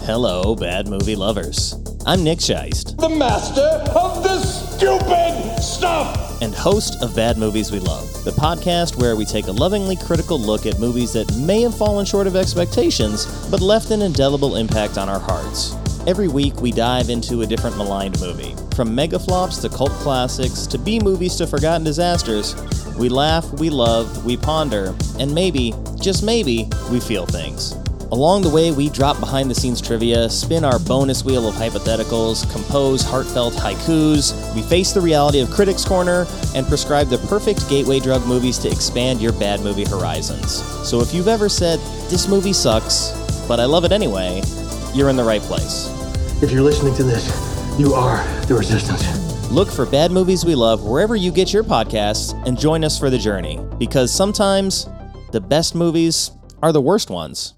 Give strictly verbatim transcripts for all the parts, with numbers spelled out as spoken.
Hello, bad movie lovers. I'm Nick Scheist, the master of the stupid stuff, and host of Bad Movies We Love, the podcast where we take a lovingly critical look at movies that may have fallen short of expectations, but left an indelible impact on our hearts. Every week, we dive into a different maligned movie. From mega flops to cult classics to B-movies to forgotten disasters, we laugh, we love, we ponder, and maybe, just maybe, we feel things. Along the way, we drop behind-the-scenes trivia, spin our bonus wheel of hypotheticals, compose heartfelt haikus, we face the reality of Critics Corner, and prescribe the perfect gateway drug movies to expand your bad movie horizons. So if you've ever said, this movie sucks, but I love it anyway, you're in the right place. If you're listening to this, you are the resistance. Look for Bad Movies We Love wherever you get your podcasts and join us for the journey. Because sometimes, the best movies are the worst ones.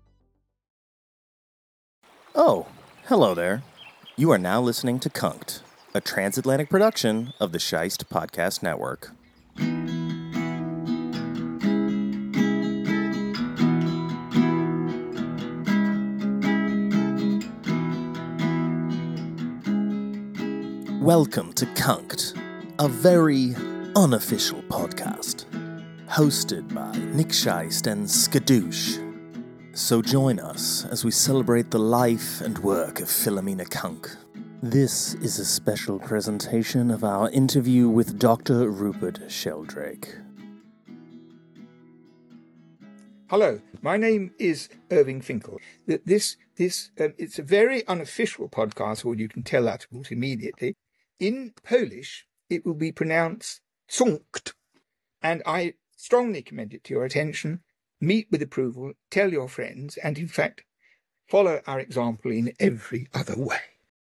Oh, hello there. You are now listening to Kunked, a transatlantic production of the Scheist Podcast Network. Welcome to Kunked, a very unofficial podcast, hosted by Nick Scheist and Skadoosh. So join us as we celebrate the life and work of Philomena Kunk. This is a special presentation of our interview with Doctor Rupert Sheldrake. Hello, my name is Irving Finkel. This, this, um, it's a very unofficial podcast, or you can tell that immediately. In Polish, it will be pronounced Kunkt, and I strongly commend it to your attention. Meet with approval, tell your friends, and in fact, follow our example in every other way.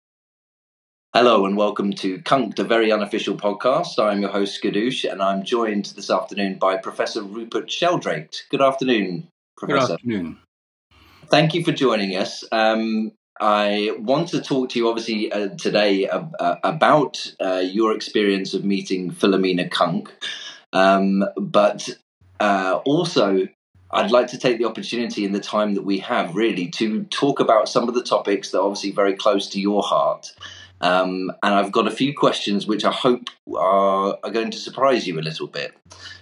Hello and welcome to Kunked, a very unofficial podcast. I'm your host, Skadoosh, and I'm joined this afternoon by Professor Rupert Sheldrake. Good afternoon, Professor. Good afternoon. Thank you for joining us. Um, I want to talk to you, obviously, uh, today uh, uh, about uh, your experience of meeting Philomena Kunk, um, but uh, also I'd like to take the opportunity in the time that we have, really, to talk about some of the topics that are obviously very close to your heart. Um, and I've got a few questions which I hope are, are going to surprise you a little bit.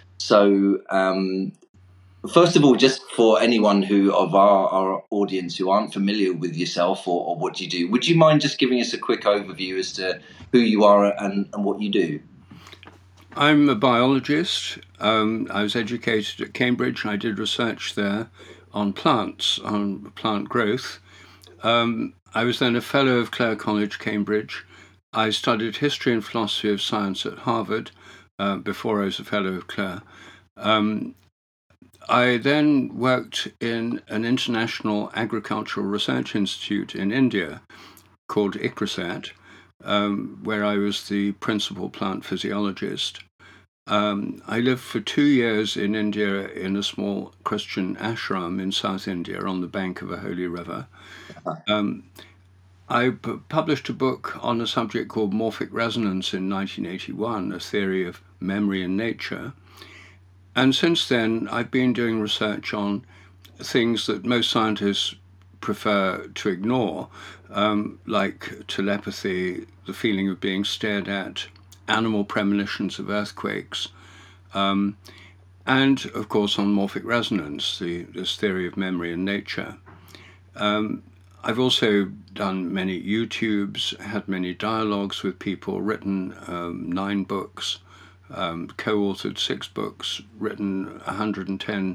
So, um, first of all, just for anyone who of our, our audience who aren't familiar with yourself or, or what you do, would you mind just giving us a quick overview as to who you are and, and what you do? I'm a biologist. Um, I was educated at Cambridge. I did research there on plants, on plant growth. Um, I was then a fellow of Clare College, Cambridge. I studied history and philosophy of science at Harvard uh, before I was a fellow of Clare. Um, I then worked in an international agricultural research institute in India called ICRISAT, um, where I was the principal plant physiologist. Um, I lived for two years in India in a small Christian ashram in South India on the bank of a holy river. Um, I p- published a book on a subject called morphic resonance in nineteen eighty-one, a theory of memory in nature. And since then, I've been doing research on things that most scientists prefer to ignore, um, like telepathy, the feeling of being stared at, animal premonitions of earthquakes, um, and, of course, on morphic resonance, the, this theory of memory in nature. Um, I've also done many YouTubes, had many dialogues with people, written um, nine books, um, co-authored six books, written one hundred ten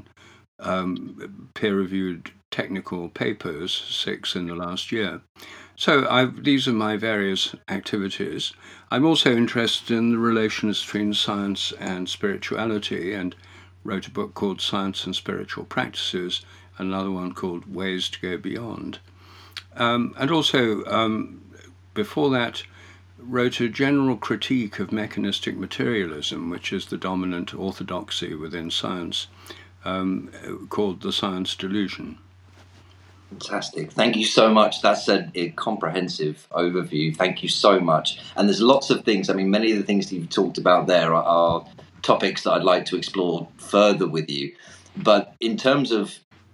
um, peer-reviewed technical papers, six in the last year. So I've, these are my various activities. I'm also interested in the relations between science and spirituality, and wrote a book called Science and Spiritual Practices, another one called Ways to Go Beyond. Um, and also, um, before that, wrote a general critique of mechanistic materialism, which is the dominant orthodoxy within science, um, called The Science Delusion. Fantastic. Thank you so much. That's a, a comprehensive overview. Thank you so much. And there's lots of things. I mean, many of the things that you've talked about there are, are topics that I'd like to explore further with you. But in terms of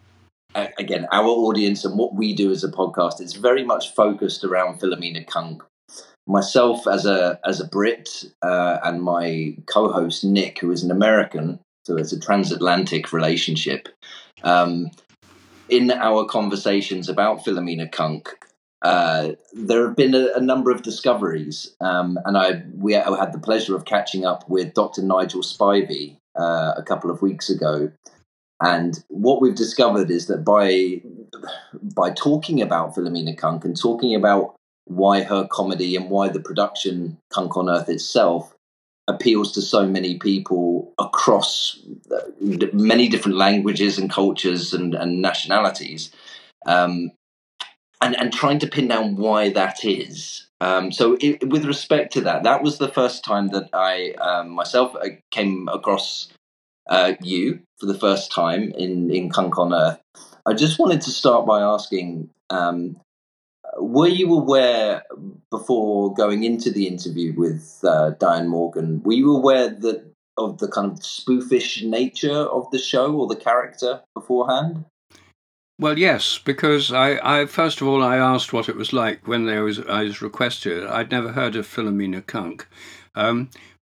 again, our audience and what we do as a podcast, it's very much focused around Philomena Kunk. Myself as a as a Brit uh, and my co-host Nick, who is an American, so it's a transatlantic relationship. Um, in our conversations about Philomena Kunk, uh, there have been a, a number of discoveries, um, and I we I had the pleasure of catching up with Doctor Nigel Spivey uh, a couple of weeks ago. And what we've discovered is that by by talking about Philomena Kunk and talking about why her comedy and why the production Kunk on Earth itself appeals to so many people across many different languages and cultures and, and nationalities, um, and, and trying to pin down why that is. Um, so it, with respect to that, that was the first time that I um, myself came across uh, you for the first time in, in Kunk on Earth. I just wanted to start by asking, um, were you aware before going into the interview with uh, Diane Morgan, were you aware that of the kind of spoofish nature of the show or the character beforehand? Well, yes, because I, I first of all, I asked what it was like when there was, I was requested. I'd never heard of Philomena Kunk. Um,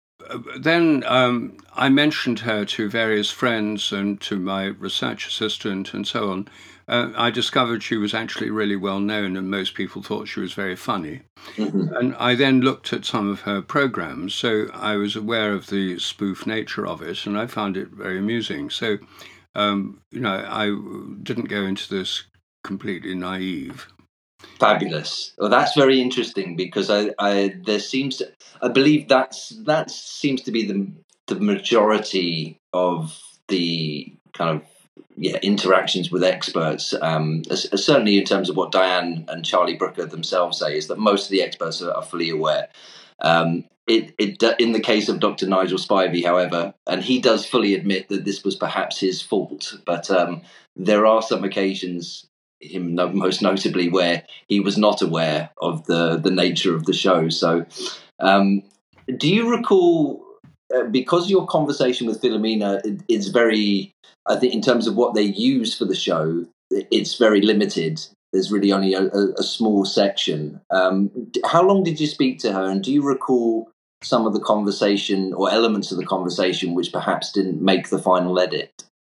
then um, I mentioned her to various friends and to my research assistant and so on. Uh, I discovered she was actually really well known and most people thought she was very funny. Mm-hmm. And I then looked at some of her programs, so I was aware of the spoof nature of it and I found it very amusing. So, um, you know, I didn't go into this completely naive. Fabulous. Well, that's very interesting because I, I there seems to, I believe that's that seems to be the the majority of the kind of yeah interactions with experts. Um, certainly in terms of what Diane and Charlie Brooker themselves say, is that most of the experts are, are fully aware. Um, it, it in the case of Doctor Nigel Spivey, however, and he does fully admit that this was perhaps his fault, but um, there are some occasions, him most notably, where he was not aware of the the nature of the show. So um do you recall, uh, because your conversation with Philomena is very, I think in terms of what they use for the show, it's very limited. There's really only a, a small section. Um how long did you speak to her, and do you recall some of the conversation or elements of the conversation which perhaps didn't make the final edit?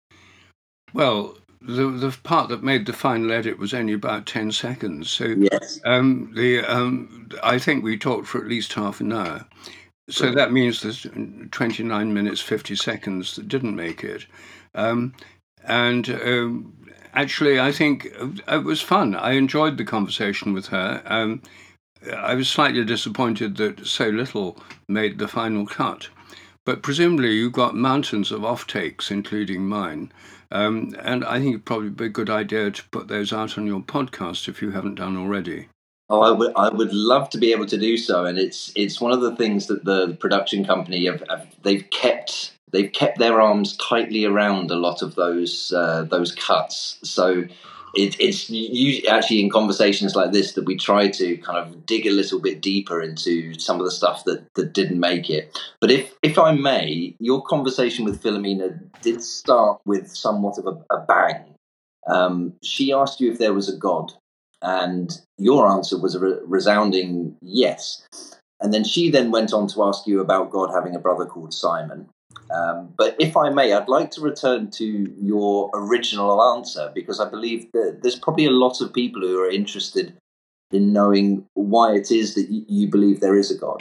Well, The the part that made the final edit was only about ten seconds. So yes. um, the um, I think we talked for at least half an hour. So that means there's twenty-nine minutes, fifty seconds that didn't make it. Um, and um, actually, I think it was fun. I enjoyed the conversation with her. Um, I was slightly disappointed that so little made the final cut. But presumably you got mountains of off-takes, including mine. Um, and I think it'd probably be a good idea to put those out on your podcast if you haven't done already. Oh, I would, I would love to be able to do so, and it's it's one of the things that the, the production company have, have they've kept they've kept their arms tightly around a lot of those uh, those cuts. So it, it's usually actually in conversations like this that we try to kind of dig a little bit deeper into some of the stuff that, that didn't make it. But if if I may, your conversation with Philomena did start with somewhat of a, a bang. Um, she asked you if there was a God, and your answer was a re- resounding yes. And then she then went on to ask you about God having a brother called Simon. Um, but if I may, I'd like to return to your original answer, because I believe that there's probably a lot of people who are interested in knowing why it is that y- you believe there is a God.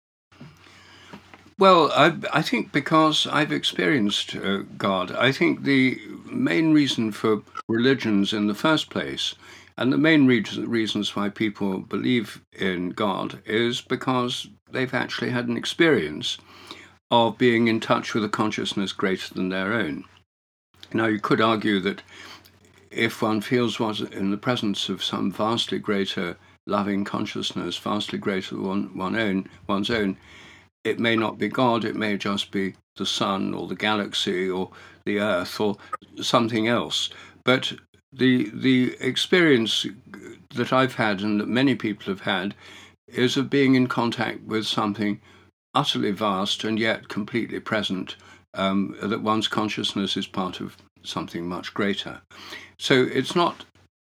Well, I, I think because I've experienced uh, God. I think the main reason for religions in the first place, and the main re- reasons why people believe in God, is because they've actually had an experience of being in touch with a consciousness greater than their own. Now, you could argue that if one feels was in the presence of some vastly greater loving consciousness, vastly greater than one, one own, one's own, it may not be God, it may just be the sun or the galaxy or the earth or something else. But the the experience that I've had and that many people have had is of being in contact with something utterly vast and yet completely present, um, that one's consciousness is part of something much greater. So it's not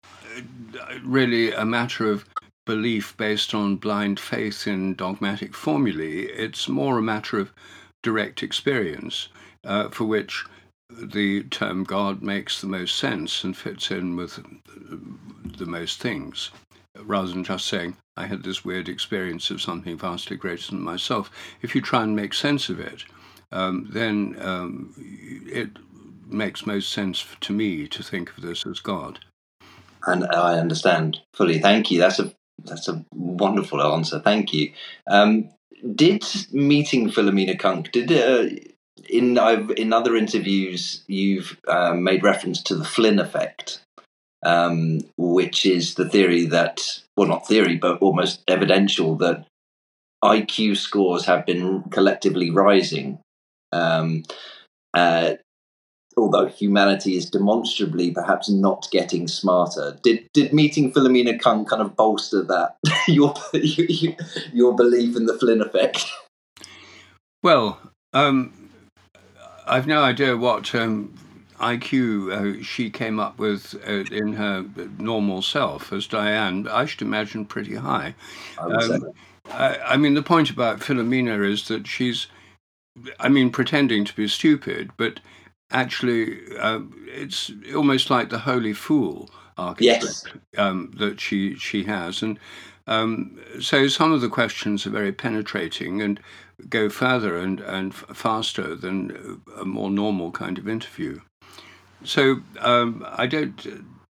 really a matter of belief based on blind faith in dogmatic formulae. It's more a matter of direct experience, uh, for which the term God makes the most sense and fits in with the most things, rather than just saying, I had this weird experience of something vastly greater than myself. If you try and make sense of it, um, then um, it makes most sense to me to think of this as God. And I understand fully. Thank you. That's a that's a wonderful answer. Thank you. Um, did meeting Philomena Kunk, did uh, in I've, in other interviews you've uh, made reference to the Flynn effect, um, which is the theory that, well, not theory, but almost evidential, that I Q scores have been collectively rising. Um, uh, although humanity is demonstrably perhaps not getting smarter. Did did meeting Philomena Kunk kind of bolster that, your, your belief in the Flynn effect? Well, um, I've no idea what um, I Q uh, she came up with uh, in her normal self as Diane. I should imagine pretty high. I would um, say. I, I mean, the point about Philomena is that she's, I mean, pretending to be stupid, but actually, uh, it's almost like the holy fool archetype. Yes. um, that she she has, and um, so some of the questions are very penetrating and go further and and faster than a more normal kind of interview. So um, I don't.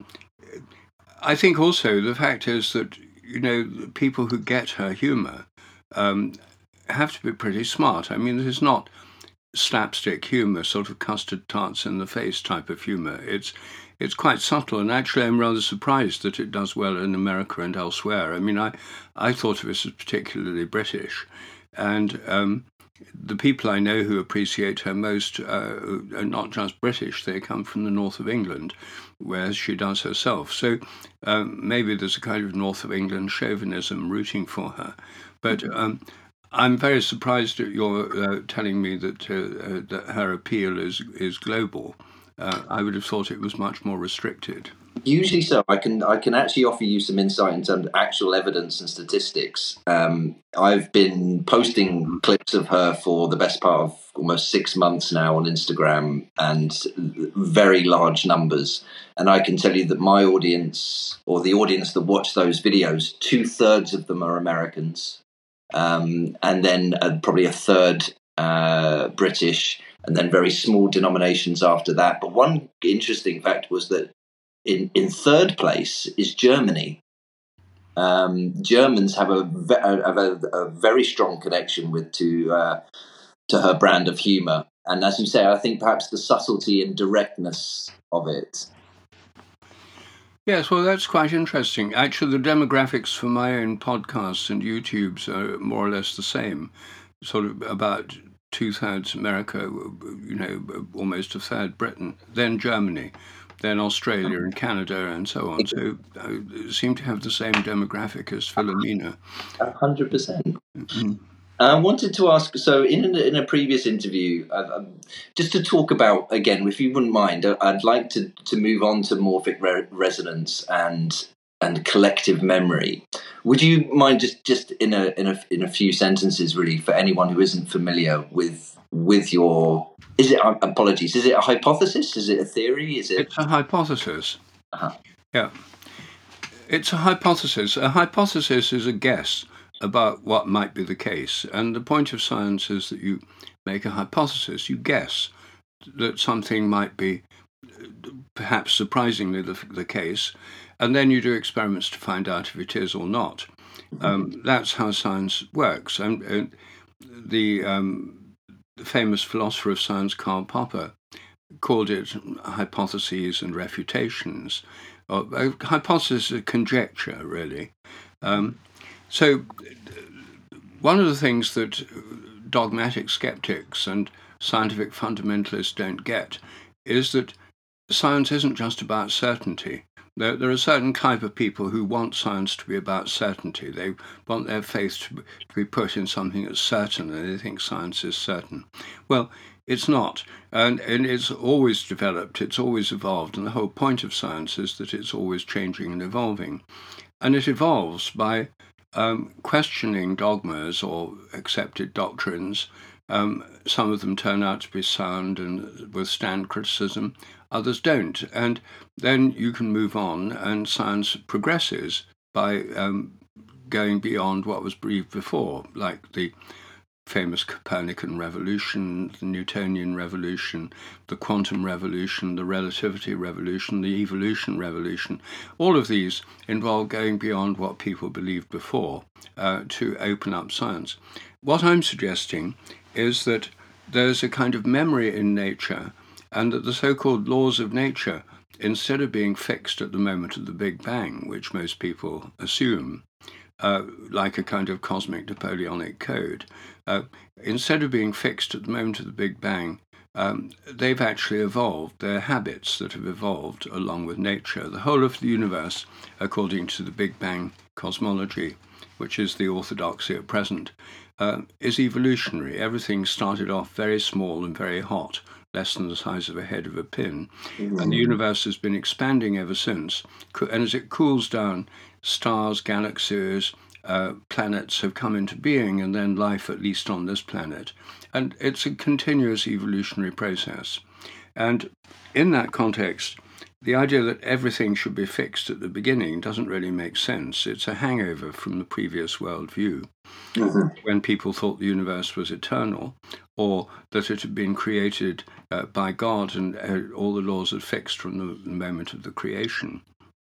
I think also the fact is that, you know, people who get her humour um, have to be pretty smart. I mean, this is not slapstick humour, sort of custard tarts in the face type of humour. It's it's quite subtle, and actually I'm rather surprised that it does well in America and elsewhere. I mean, I, I thought of it as particularly British, and um, the people I know who appreciate her most uh, are not just British, they come from the north of England, where she does herself. So um, maybe there's a kind of north of England chauvinism rooting for her. But um, I'm very surprised at your uh, telling me that, uh, uh, that her appeal is, is global. Uh, I would have thought it was much more restricted. Usually so. I can I can actually offer you some insight in terms of actual evidence and statistics. Um, I've been posting clips of her for the best part of almost six months now on Instagram, and very large numbers. And I can tell you that my audience, or the audience that watch those videos, two thirds of them are Americans, um, and then uh, probably a third uh, British, and then very small denominations after that. But one interesting fact was that In, in third place is Germany. Um, Germans have a, have a, a very strong connection with to uh, to her brand of humour, and as you say, I think perhaps the subtlety and directness of it. Yes, well, that's quite interesting. Actually, the demographics for my own podcasts and YouTubes are more or less the same, sort of about two thirds America, you know, almost a third Britain, then Germany, then Australia and Canada and so on. So uh, seem to have the same demographic as Philomena. A hundred percent. I wanted to ask, so in a, in a previous interview, uh, just to talk about, again, if you wouldn't mind, I'd like to, to move on to morphic re- resonance and and collective memory. Would you mind just, just in a in a in a few sentences, really, for anyone who isn't familiar with with your, is it, apologies, is it a hypothesis? Is it a theory? Is it? It's a hypothesis. Uh-huh. Yeah. It's a hypothesis. A hypothesis is a guess about what might be the case. And the point of science is that you make a hypothesis, you guess that something might be perhaps surprisingly the, the case, and then you do experiments to find out if it is or not. Um, that's how science works. And uh, the, um, the famous philosopher of science, Karl Popper, called it hypotheses and refutations. Or, a hypothesis is a conjecture, really. Um, so one of the things that dogmatic skeptics and scientific fundamentalists don't get is that science isn't just about certainty. There, there are a certain type of people who want science to be about certainty. They want their faith to be put in something that's certain, and they think science is certain. Well, It's not. And, and it's always developed, it's always evolved. And the whole point of science is that it's always changing and evolving. And it evolves by um, questioning dogmas or accepted doctrines. Um, some of them turn out to be sound and withstand criticism, others don't. And then you can move on, and science progresses by um, going beyond what was believed before, like the famous Copernican revolution, the Newtonian revolution, the quantum revolution, the relativity revolution, the evolution revolution. All of these involve going beyond what people believed before uh, to open up science. What I'm suggesting is that there's a kind of memory in nature, and that the so-called laws of nature, instead of being fixed at the moment of the Big Bang, which most people assume, uh, like a kind of cosmic Napoleonic code, uh, instead of being fixed at the moment of the Big Bang, um, they've actually evolved. They're habits that have evolved along with nature. The whole of the universe, according to the Big Bang cosmology, which is the orthodoxy at present, uh, is evolutionary. Everything started off very small and very hot, less than the size of a head of a pin. Mm-hmm. And the universe has been expanding ever since. And as it cools down, stars, galaxies, uh, planets have come into being, and then life, at least on this planet. And it's a continuous evolutionary process. And in that context, the idea that everything should be fixed at the beginning doesn't really make sense. It's a hangover from the previous worldview, mm-hmm. when people thought the universe was eternal, or that it had been created uh, by God and uh, all the laws are fixed from the moment of the creation.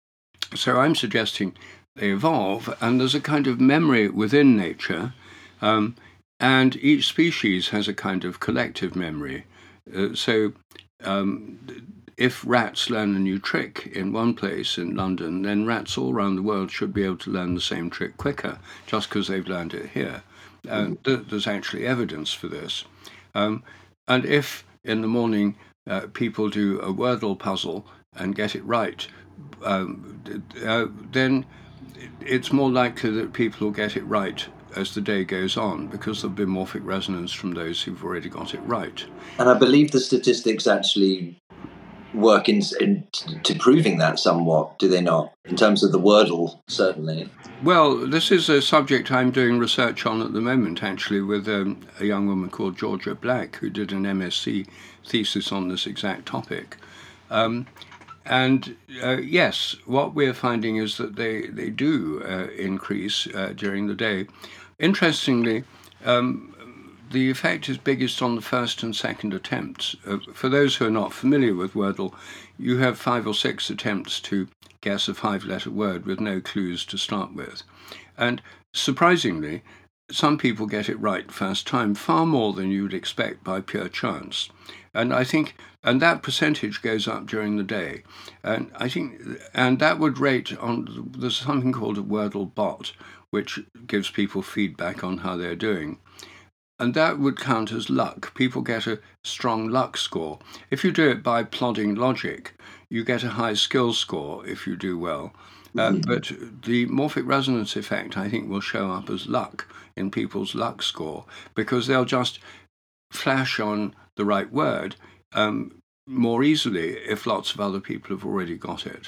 So I'm suggesting they evolve, and there's a kind of memory within nature, um, and each species has a kind of collective memory. Uh, so um, if rats learn a new trick in one place in London, then rats all around the world should be able to learn the same trick quicker, just because they've learned it here. Uh, th- there's actually evidence for this. Um, and if in the morning uh, people do a Wordle puzzle and get it right, um, uh, then it's more likely that people will get it right as the day goes on, because there'll be morphic resonance from those who've already got it right. And I believe the statistics actually work in, in to proving that somewhat, do they not? In terms of the Wordle, certainly. Well, this is a subject I'm doing research on at the moment, actually, with um, a young woman called Georgia Black, who did an M S c thesis on this exact topic. Um, and uh, yes, what we're finding is that they, they do uh, increase uh, during the day. Interestingly, um, the effect is biggest on the first and second attempts. Uh, for those who are not familiar with Wordle, you have five or six attempts to guess a five-letter word with no clues to start with. And surprisingly, some people get it right first time, far more than you would expect by pure chance. And I think, and that percentage goes up during the day. And I think, and that would rate on, there's something called a Wordle bot, which gives people feedback on how they're doing. And that would count as luck. People get a strong luck score. If you do it by plodding logic, you get a high skill score if you do well. Uh, mm-hmm. But the morphic resonance effect, I think, will show up as luck in people's luck score, because they'll just flash on the right word um, more easily if lots of other people have already got it.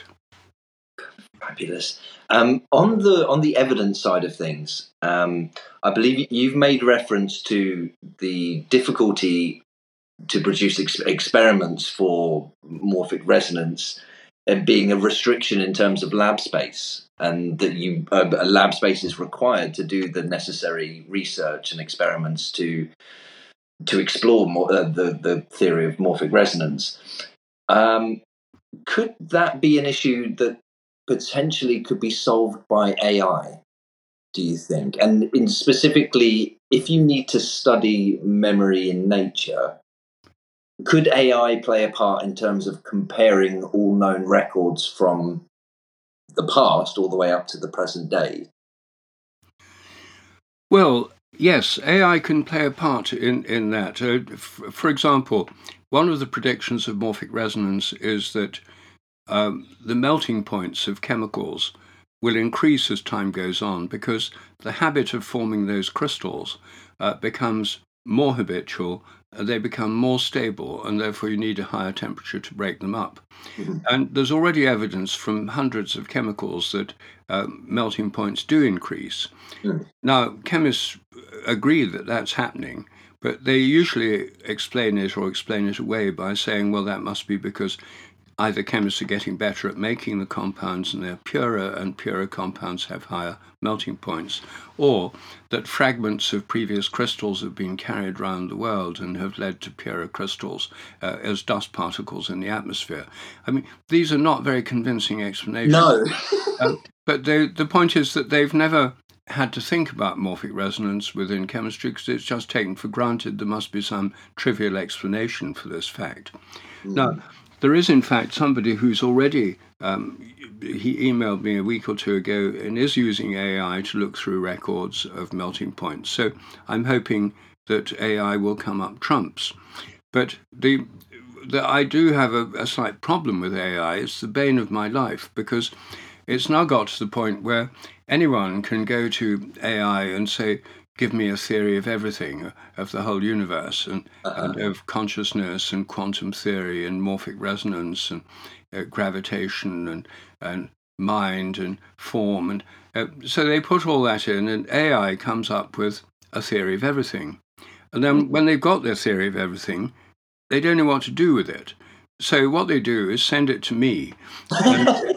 Fabulous. Um, on the on the evidence side of things, um, I believe you've made reference to the difficulty to produce ex- experiments for morphic resonance and being a restriction in terms of lab space, and that you uh, a lab space is required to do the necessary research and experiments to to explore more, uh, the the theory of morphic resonance. Um, could that be an issue that potentially could be solved by A I, do you think? And in specifically, if you need to study memory in nature, could A I play a part in terms of comparing all known records from the past all the way up to the present day? Well, yes, A I can play a part in, in that. Uh, f- for example, one of the predictions of morphic resonance is that Um, the melting points of chemicals will increase as time goes on, because the habit of forming those crystals uh, becomes more habitual they become more stable, and therefore you need a higher temperature to break them up. Mm-hmm. And there's already evidence from hundreds of chemicals that uh, melting points do increase. Mm. Now, chemists agree that that's happening, but they usually explain it or explain it away by saying, well, that must be because either chemists are getting better at making the compounds and they're purer, and purer compounds have higher melting points, or that fragments of previous crystals have been carried around the world and have led to purer crystals uh, as dust particles in the atmosphere. I mean, these are not very convincing explanations. No. um, but they, the point is that they've never had to think about morphic resonance within chemistry because it's just taken for granted there must be some trivial explanation for this fact. Mm. Now, there is, in fact, somebody who's already, um, he emailed me a week or two ago and is using A I to look through records of melting points. So I'm hoping that A I will come up trumps. But the, the I do have a, a slight problem with A I. It's the bane of my life because it's now got to the point where anyone can go to A I and say, give me a theory of everything, of the whole universe, and, uh-huh. and of consciousness and quantum theory and morphic resonance and uh, gravitation and, and mind and form. And uh, so they put all that in, and A I comes up with a theory of everything. And then mm-hmm. when they've got their theory of everything, they don't know what to do with it. So what they do is send it to me. And,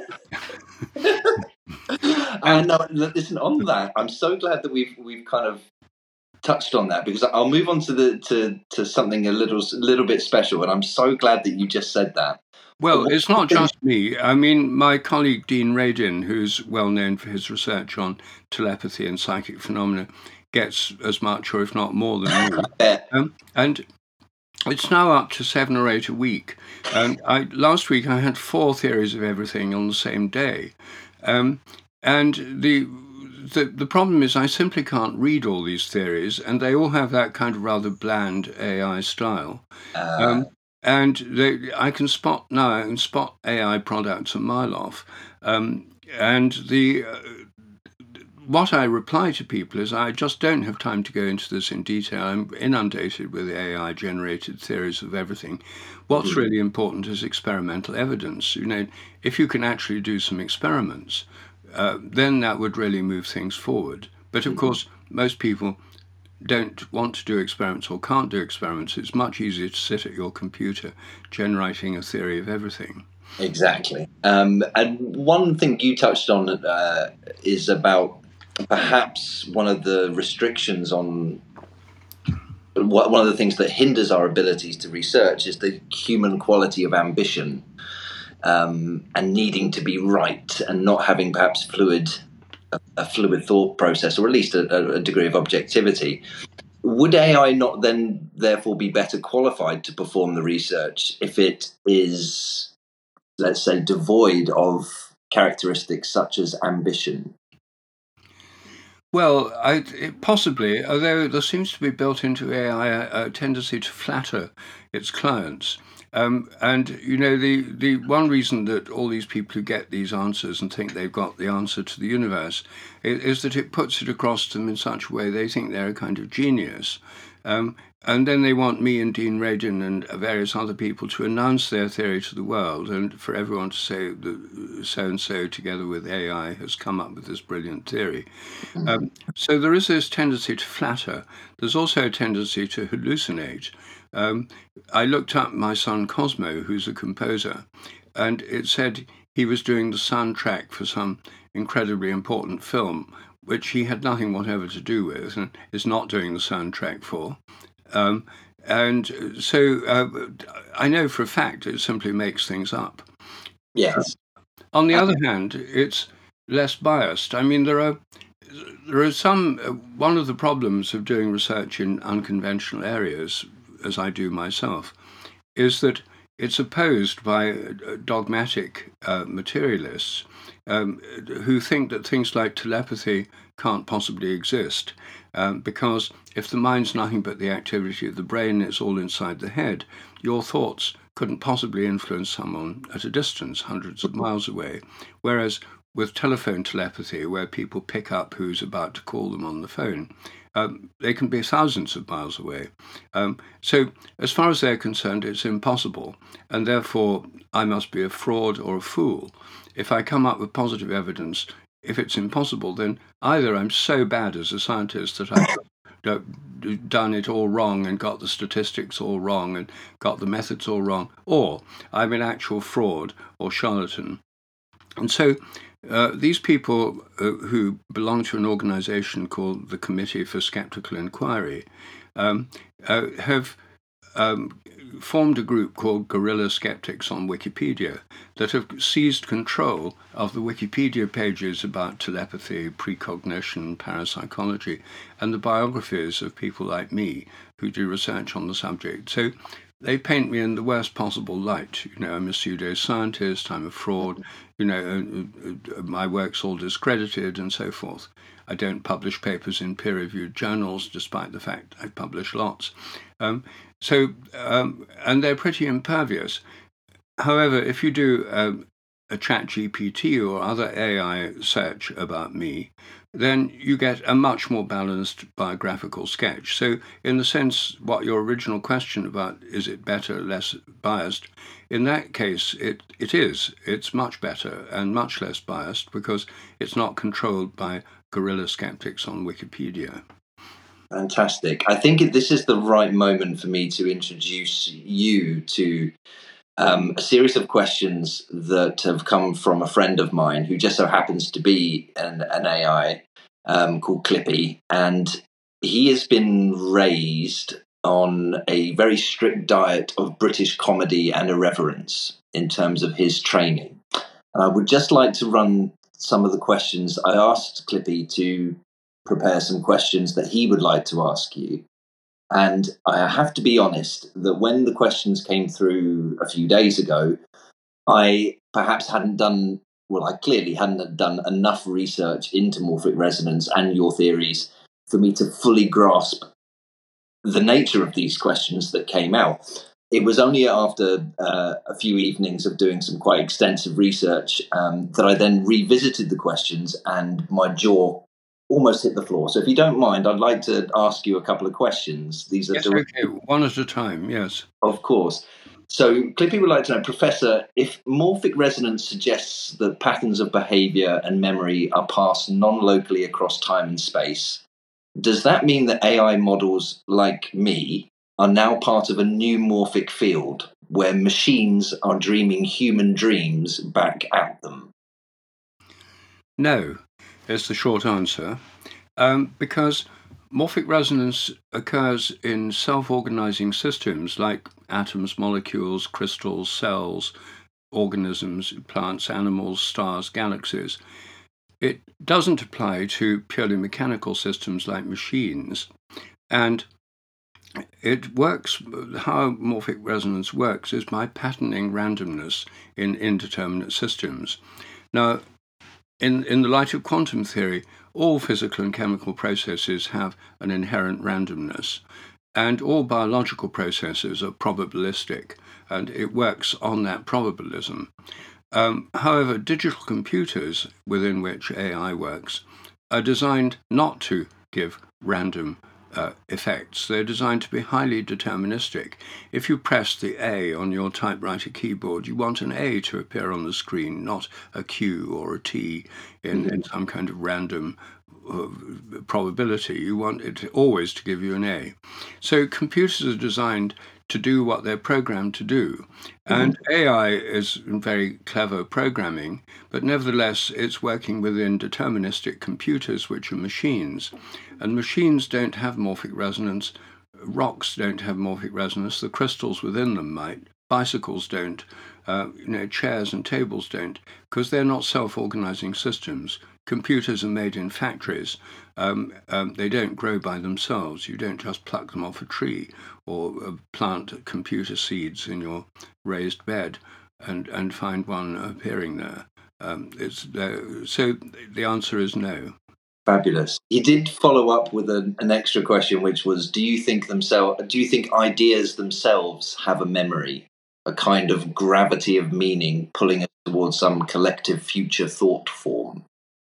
And no, listen, on that, I'm so glad that we've we've kind of touched on that, because I'll move on to the to, to something a little little bit special, and I'm so glad that you just said that. Well, it's not just me. I mean, my colleague Dean Radin, who's well known for his research on telepathy and psychic phenomena, gets as much, or if not more, than me. um, and it's now up to seven or eight a week. And I, last week I had four theories of everything on the same day. Um, and the, the the problem is I simply can't read all these theories, and they all have that kind of rather bland A I style. Uh. Um, and they, I can spot now, I can spot A I products a mile off. Um, and the uh, what I reply to people is I just don't have time to go into this in detail. I'm inundated with A I-generated theories of everything. What's mm-hmm. really important is experimental evidence. You know, if you can actually do some experiments, uh, then that would really move things forward. But of mm-hmm. course, most people don't want to do experiments or can't do experiments. It's much easier to sit at your computer generating a theory of everything. Exactly. Um, and one thing you touched on uh, is about perhaps one of the restrictions on one of the things that hinders our abilities to research is the human quality of ambition, um, and needing to be right and not having perhaps fluid a, a fluid thought process, or at least a, a degree of objectivity. Would A I not then therefore be better qualified to perform the research if it is, let's say, devoid of characteristics such as ambition? Well, I, it possibly, although there seems to be built into A I a, a tendency to flatter its clients. Um, and, you know, the, the one reason that all these people who get these answers and think they've got the answer to the universe is, is that it puts it across to them in such a way they think they're a kind of genius. Um, and then they want me and Dean Radin and various other people to announce their theory to the world, and for everyone to say that so-and-so together with A I has come up with this brilliant theory. Mm-hmm. Um, so there is this tendency to flatter. There's also a tendency to hallucinate. Um, I looked up my son Cosmo, who's a composer, and it said he was doing the soundtrack for some incredibly important film, which he had nothing whatever to do with and is not doing the soundtrack for. Um, and so uh, I know for a fact it simply makes things up. Yes. On the other hand, it's less biased. I mean, there are there are some. Uh, one of the problems of doing research in unconventional areas, as I do myself, is that it's opposed by dogmatic uh, materialists um, who think that things like telepathy can't possibly exist. Um, because if the mind's nothing but the activity of the brain, it's all inside the head, your thoughts couldn't possibly influence someone at a distance, hundreds of miles away. Whereas with telephone telepathy, where people pick up who's about to call them on the phone. Um, they can be thousands of miles away. Um, so as far as they're concerned, it's impossible. And therefore, I must be a fraud or a fool. If I come up with positive evidence, if it's impossible, then either I'm so bad as a scientist that I've done it all wrong and got the statistics all wrong and got the methods all wrong, or I'm an actual fraud or charlatan. And so uh, these people uh, who belong to an organization called the Committee for Skeptical Inquiry um, uh, have um, formed a group called Guerrilla Skeptics on Wikipedia that have seized control of the Wikipedia pages about telepathy, precognition, parapsychology, and the biographies of people like me who do research on the subject. So they paint me in the worst possible light. You know, I'm a pseudoscientist, I'm a fraud, you know, uh, uh, my work's all discredited and so forth. I don't publish papers in peer-reviewed journals, despite the fact I publish lots. Um, so, um, and they're pretty impervious. However, if you do um, a ChatGPT or other A I search about me, then you get a much more balanced biographical sketch. So in the sense, what your original question about, is it better, less biased, in that case, it, it is. It's much better and much less biased because it's not controlled by guerrilla skeptics on Wikipedia. Fantastic. I think this is the right moment for me to introduce you to Um, a series of questions that have come from a friend of mine who just so happens to be an, an A I um, called Clippy, and he has been raised on a very strict diet of British comedy and irreverence in terms of his training. And I would just like to run some of the questions. I asked Clippy to prepare some questions that he would like to ask you. And I have to be honest that when the questions came through a few days ago, I perhaps hadn't done, well, I clearly hadn't done enough research into morphic resonance and your theories for me to fully grasp the nature of these questions that came out. It was only after uh, a few evenings of doing some quite extensive research um, that I then revisited the questions and my jaw almost hit the floor. So if you don't mind, I'd like to ask you a couple of questions. These are yes, direct- okay, one at a time, yes. Of course. So Clippy would like to know, Professor, if morphic resonance suggests that patterns of behavior and memory are passed non-locally across time and space, does that mean that A I models like me are now part of a new morphic field where machines are dreaming human dreams back at them? No, is the short answer, um, because morphic resonance occurs in self-organizing systems like atoms, molecules, crystals, cells, organisms, plants, animals, stars, galaxies. It doesn't apply to purely mechanical systems like machines. And it works, how morphic resonance works is by patterning randomness in indeterminate systems. Now, In, in the light of quantum theory, all physical and chemical processes have an inherent randomness, and all biological processes are probabilistic, and it works on that probabilism. Um, however, digital computers, within which A I works, are designed not to give random Uh, effects. They're designed to be highly deterministic. If you press the A on your typewriter keyboard, you want an A to appear on the screen, not a Q or a T in, in some kind of random uh, probability. You want it always to give you an A. So computers are designed to do what they're programmed to do. And mm-hmm. A I is very clever programming, but nevertheless, it's working within deterministic computers, which are machines. And machines don't have morphic resonance. Rocks don't have morphic resonance. The crystals within them might. Bicycles don't. Uh, you know, chairs and tables don't, because they're not self-organizing systems. Computers are made in factories. Um, um, they don't grow by themselves. You don't just pluck them off a tree or uh, plant computer seeds in your raised bed and, and find one appearing there. Um, it's uh, so the answer is no. Fabulous. He did follow up with an, an extra question, which was, do you think themselves, do you think ideas themselves have a memory? a kind of gravity of meaning pulling us towards some collective future thought form?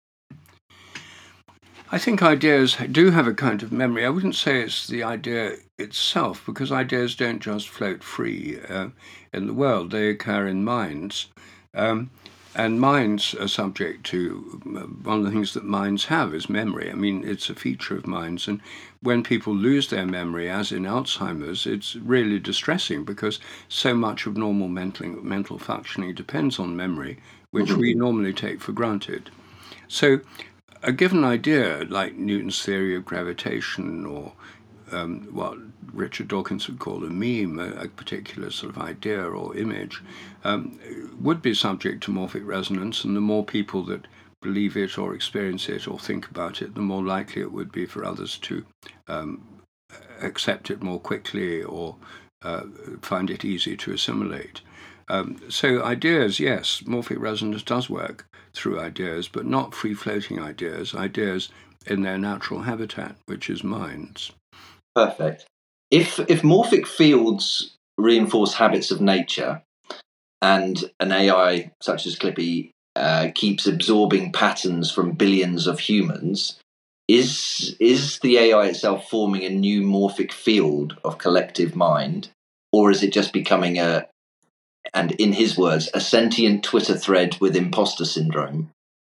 I think ideas do have a kind of memory. I wouldn't say it's the idea itself, because ideas don't just float free uh, in the world. They occur in minds. Um, and minds are subject to, one of the things that minds have is memory. I mean, it's a feature of minds. And when people lose their memory, as in Alzheimer's, it's really distressing, because so much of normal mental, mental functioning depends on memory, which mm-hmm. we normally take for granted. So a given idea, like Newton's theory of gravitation, or um, what Richard Dawkins would call a meme, a, a particular sort of idea or image, um, would be subject to morphic resonance, and the more people that believe it or experience it or think about it, the more likely it would be for others to um, accept it more quickly or uh, find it easy to assimilate. Um, so ideas, yes, morphic resonance does work through ideas, but not free-floating ideas, ideas in their natural habitat, which is minds. Perfect. If if morphic fields reinforce habits of nature, and an A I such as Clippy uh, keeps absorbing patterns from billions of humans, is is the A I itself forming a new morphic field of collective mind, or is it just becoming a, and in his words, a sentient Twitter thread with imposter syndrome?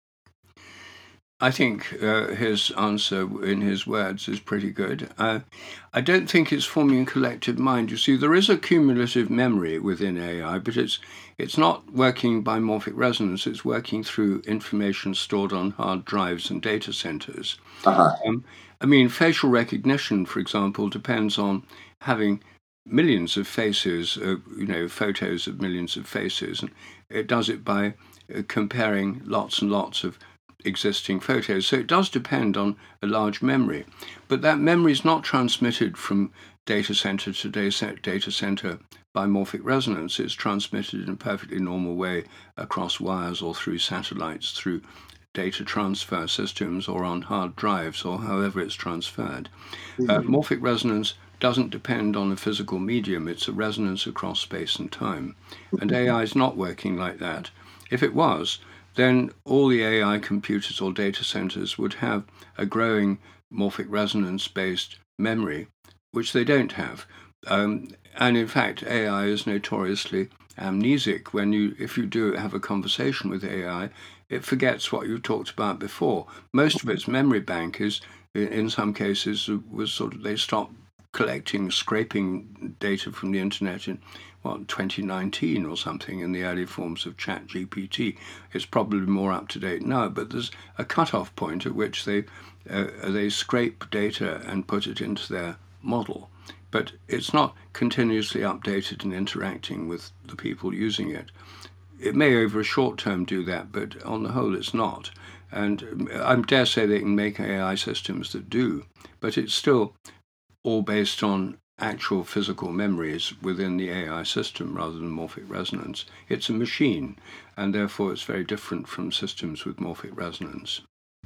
I think uh, his answer in his words is pretty good. Uh, I don't think it's forming a collective mind. You see, there is a cumulative memory within A I, but it's it's not working by morphic resonance. It's working through information stored on hard drives and data centers. Uh-huh. Um, I mean, facial recognition, for example, depends on having millions of faces, uh, you know, photos of millions of faces, and it does it by uh, comparing lots and lots of existing photos. So it does depend on a large memory, but that memory is not transmitted from data center to data center by morphic resonance. It's transmitted in a perfectly normal way across wires or through satellites, through data transfer systems, or on hard drives, or however it's transferred. Mm-hmm. Uh, morphic resonance doesn't depend on a physical medium. It's a resonance across space and time. And A I is not working like that. If it was, then all the A I computers or data centers would have a growing morphic resonance-based memory, which they don't have. Um, and in fact, A I is notoriously amnesic. When you, if you do have a conversation with A I, it forgets what you talked about before. Most of its memory bank is, in some cases, was sort of, they stopped collecting, scraping data from the internet in, what, twenty nineteen or something, in the early forms of ChatGPT. It's probably more up to date now, but there's a cutoff point at which they uh, they scrape data and put it into their model. But it's not continuously updated and interacting with the people using it. It may over a short term do that, but on the whole it's not. And I dare say they can make A I systems that do, but it's still all based on actual physical memories within the A I system rather than morphic resonance. It's a machine, and therefore it's very different from systems with morphic resonance.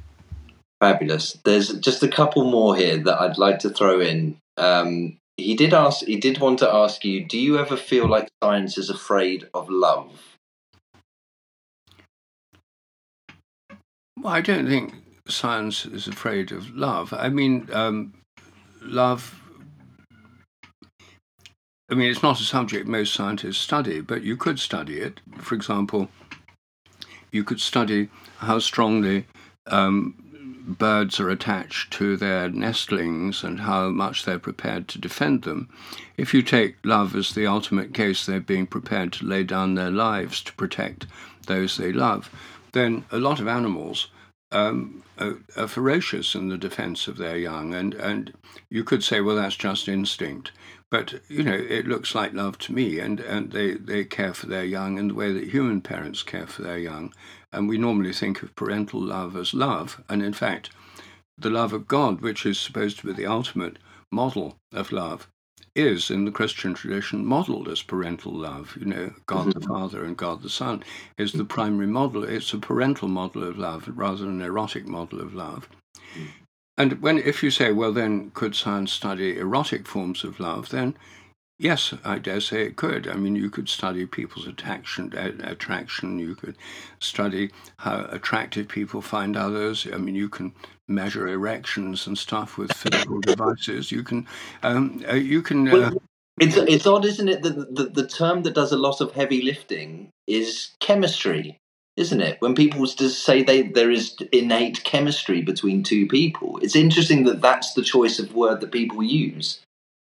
Fabulous. There's just a couple more here that I'd like to throw in. Um, he did ask. He did want to ask you, do you ever feel like science is afraid of love? Well, I don't think science is afraid of love. I mean, um, love, I mean, it's not a subject most scientists study, but you could study it. For example, you could study how strongly um, birds are attached to their nestlings and how much they're prepared to defend them. If you take love as the ultimate case, they're being prepared to lay down their lives to protect those they love, then a lot of animals um, are, are ferocious in the defense of their young. And, and you could say, well, that's just instinct. But, you know, it looks like love to me, and, and they, they care for their young in the way that human parents care for their young. And we normally think of parental love as love. And in fact, the love of God, which is supposed to be the ultimate model of love, is, in the Christian tradition, modeled as parental love. You know, God the Father and God the Son is the primary model. It's a parental model of love rather than an erotic model of love. And when, if you say, well, then could science study erotic forms of love, then Yes, I dare say it could. I mean, you could study people's attraction, attraction. You could study how attractive people find others. I mean, you can measure erections and stuff with physical devices. You can, um, uh, you can. Uh, Well, it's it's odd, isn't it? That the, the term that does a lot of heavy lifting is chemistry, isn't it? When people just say they there is innate chemistry between two people, it's interesting that that's the choice of word that people use.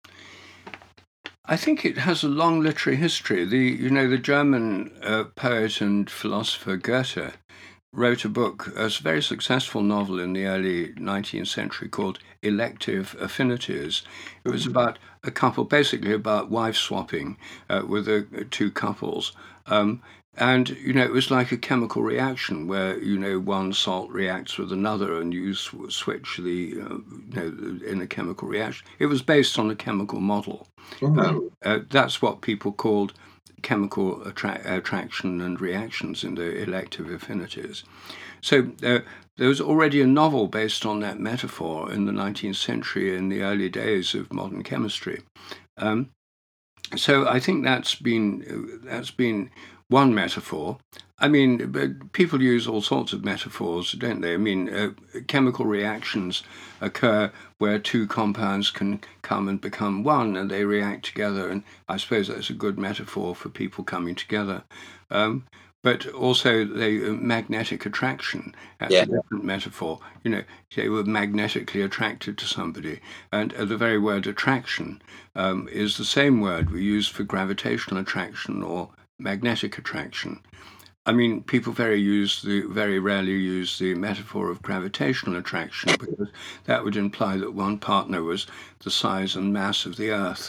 I think it has a long literary history. The you know the German uh, poet and philosopher Goethe wrote a book, a very successful novel in the early nineteenth century called Elective Affinities. It was about a couple, basically about wife swapping uh, with uh, two couples. Um, and, you know, it was like a chemical reaction where, you know, one salt reacts with another and you sw- switch the, uh, you know, in a chemical reaction. It was based on a chemical model. Mm-hmm. Um, uh, that's what people called chemical attra- attraction and reactions in the elective affinities. So uh, there was already a novel based on that metaphor in the nineteenth century, in the early days of modern chemistry. Um, so I think that's been that's been one metaphor. I mean, but people use all sorts of metaphors, don't they? I mean, uh, chemical reactions occur where two compounds can come and become one, and they react together. And I suppose that's a good metaphor for people coming together. Um, but also the uh, magnetic attraction, that's yeah. a different metaphor. You know, they were magnetically attracted to somebody. And uh, the very word attraction um, is the same word we use for gravitational attraction or magnetic attraction. I mean, people very use the very rarely use the metaphor of gravitational attraction because that would imply that one partner was the size and mass of the Earth.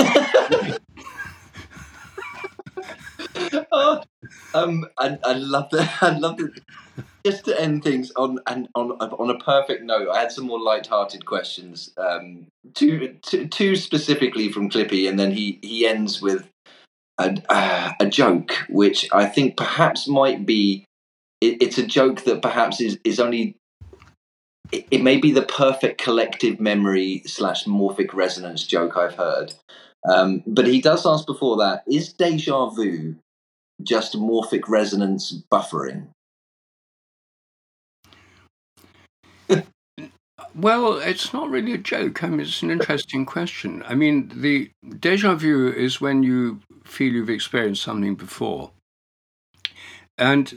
oh, um, I, I love that. I love it. Just to end things on and on on a perfect note, I had some more light-hearted questions. Um, two, two, two specifically from Clippy, and then he he ends with a uh, a joke, which I think perhaps might be. It, it's a joke that perhaps is is only. It, it may be the perfect collective memory slash morphic resonance joke I've heard. Um, but he does ask before that: is deja vu just morphic resonance buffering? Well, it's not really a joke. I mean, it's an interesting question. I mean, the déjà vu is when you feel you've experienced something before. And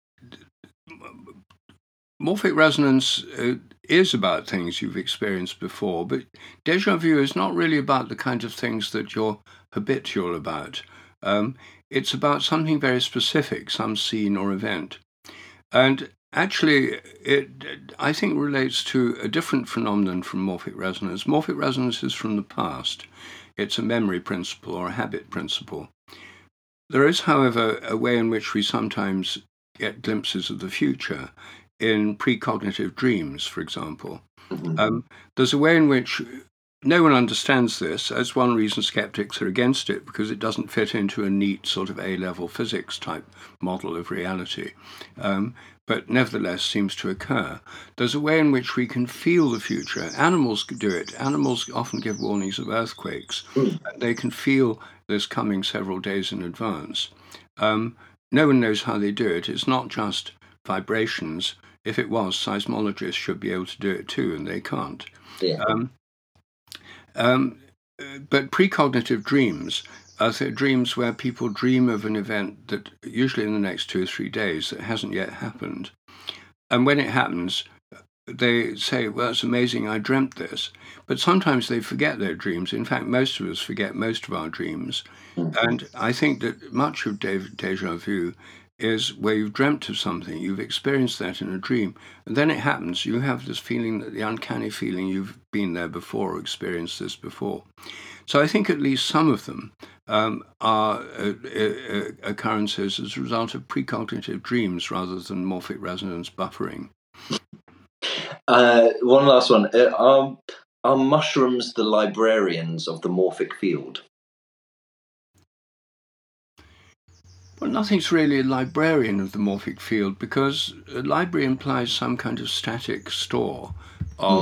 morphic resonance uh, is about things you've experienced before, but déjà vu is not really about the kind of things that you're habitual about. Um, it's about something very specific, some scene or event. And actually, it, I think, relates to a different phenomenon from morphic resonance. Morphic resonance is from the past. It's a memory principle or a habit principle. There is, however, a way in which we sometimes get glimpses of the future in precognitive dreams, for example. Mm-hmm. Um, there's a way in which no one understands this. That's one reason skeptics are against it, because it doesn't fit into a neat sort of A-level physics type model of reality. Um, but nevertheless seems to occur. There's a way in which we can feel the future. Animals do it. Animals often give warnings of earthquakes. Mm. They can feel this coming several days in advance. Um, no one knows how they do it. It's not just vibrations. If it was, seismologists should be able to do it too, and they can't. Yeah. Um, um, but precognitive dreams are dreams where people dream of an event that usually in the next two or three days that hasn't yet happened. And when it happens, they say, well, it's amazing, I dreamt this. But sometimes they forget their dreams. In fact, most of us forget most of our dreams. Mm-hmm. And I think that much of déjà vu is where you've dreamt of something, you've experienced that in a dream, and then it happens, you have this feeling, that the uncanny feeling you've been there before or experienced this before. So I think at least some of them um, are uh, uh, occurrences as a result of precognitive dreams rather than morphic resonance buffering. Uh, one last one. Uh, are, are mushrooms the librarians of the morphic field? Well, nothing's really a librarian of the morphic field, because a library implies some kind of static store of mm.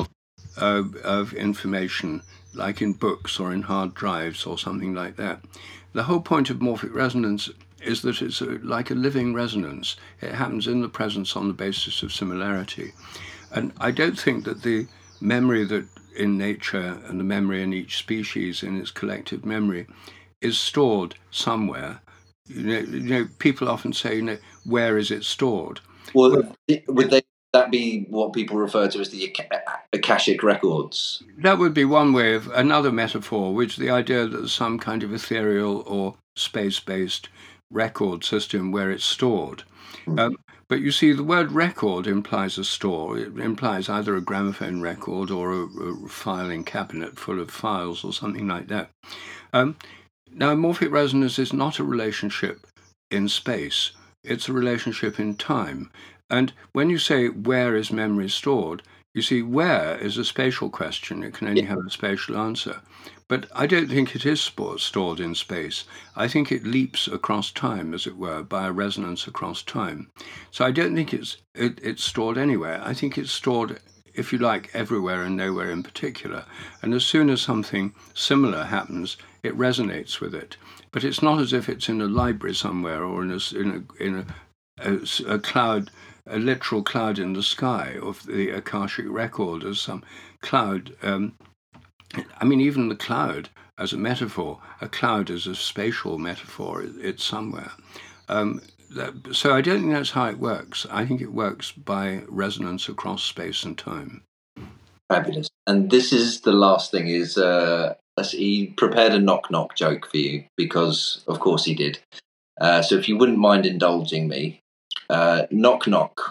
uh, of information, like in books or in hard drives or something like that. The whole point of morphic resonance is that it's a, like a living resonance. It happens in the presence on the basis of similarity. And I don't think that the memory that in nature and the memory in each species in its collective memory is stored somewhere. You know, you know people often say, you know, where is it stored? Well, well would they, that be what people refer to as the Akashic records? That would be one way of another metaphor, which the idea that there's some kind of ethereal or space-based record system where it's stored. Mm-hmm. Um, but you see, the word record implies a store. It implies either a gramophone record or a, a filing cabinet full of files or something like that. Um, now, morphic resonance is not a relationship in space. It's a relationship in time. And when you say, where is memory stored, you see, where is a spatial question. It can only have a spatial answer. But I don't think it is stored in space. I think it leaps across time, as it were, by a resonance across time. So I don't think it's it, it's stored anywhere. I think it's stored, if you like, everywhere and nowhere in particular. And as soon as something similar happens, it resonates with it. But it's not as if it's in a library somewhere or in a, in a, in a, a, a cloud, a literal cloud in the sky of the Akashic record as some cloud. Um, I mean, even the cloud as a metaphor, a cloud is a spatial metaphor, it's somewhere. Um, that, so I don't think that's how it works. I think it works by resonance across space and time. Fabulous. And this is the last thing, is uh, he prepared a knock-knock joke for you, because, of course, he did. Uh, so if you wouldn't mind indulging me, uh, knock-knock.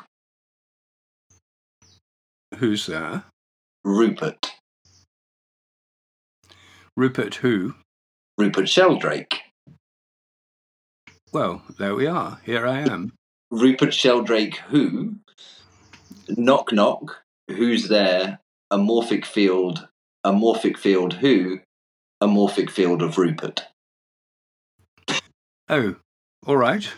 Who's there? Rupert. Rupert who? Rupert Sheldrake. Well, there we are. Here I am. Rupert Sheldrake who? Knock knock. Who's there? A morphic field. A morphic field who? A morphic field of Rupert. Oh, all right.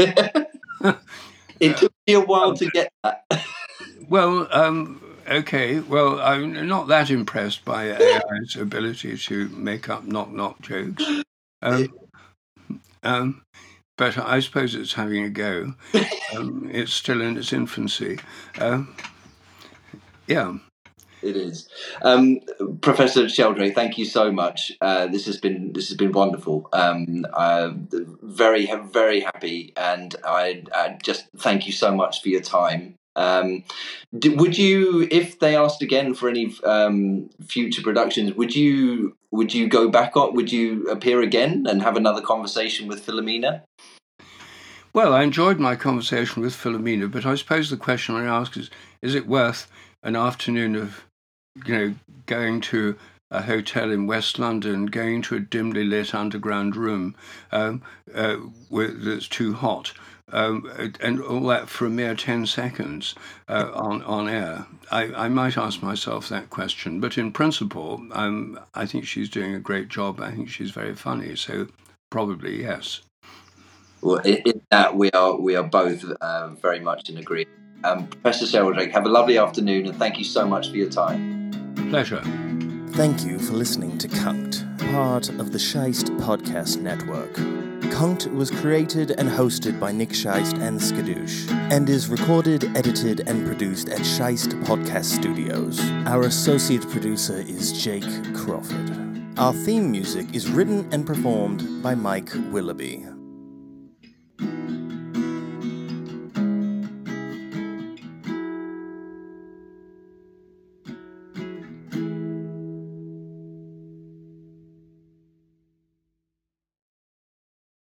It took me a while to get that. Well, um... Okay, well, I'm not that impressed by A I's ability to make up knock-knock jokes. Um, um, but I suppose it's having a go. Um, it's still in its infancy. Um, yeah. It is. Um, Professor Sheldrake, thank you so much. Uh, this has been this has been wonderful. Um, I'm very, very happy, and I, I just thank you so much for your time. Um, would you, if they asked again for any um, future productions, would you would you go back on? Would you appear again and have another conversation with Philomena? Well, I enjoyed my conversation with Philomena, but I suppose the question I ask is: is it worth an afternoon of, you know, going to a hotel in West London, going to a dimly lit underground room um, uh, where, that's too hot? Um, and all that for a mere ten seconds uh, on, on air. I, I might ask myself that question, but in principle, um, I think she's doing a great job. I think she's very funny, so probably yes. Well, in, in that we are we are both uh, very much in agreement. Um, Professor Sheldrake, have a lovely afternoon, and thank you so much for your time. Pleasure. Thank you for listening to Kunkt, part of the Scheist Podcast Network. Kunkt was created and hosted by Nick Scheist and Skadoosh, and is recorded, edited, and produced at Scheist Podcast Studios. Our associate producer is Jake Crawford. Our theme music is written and performed by Mike Willoughby.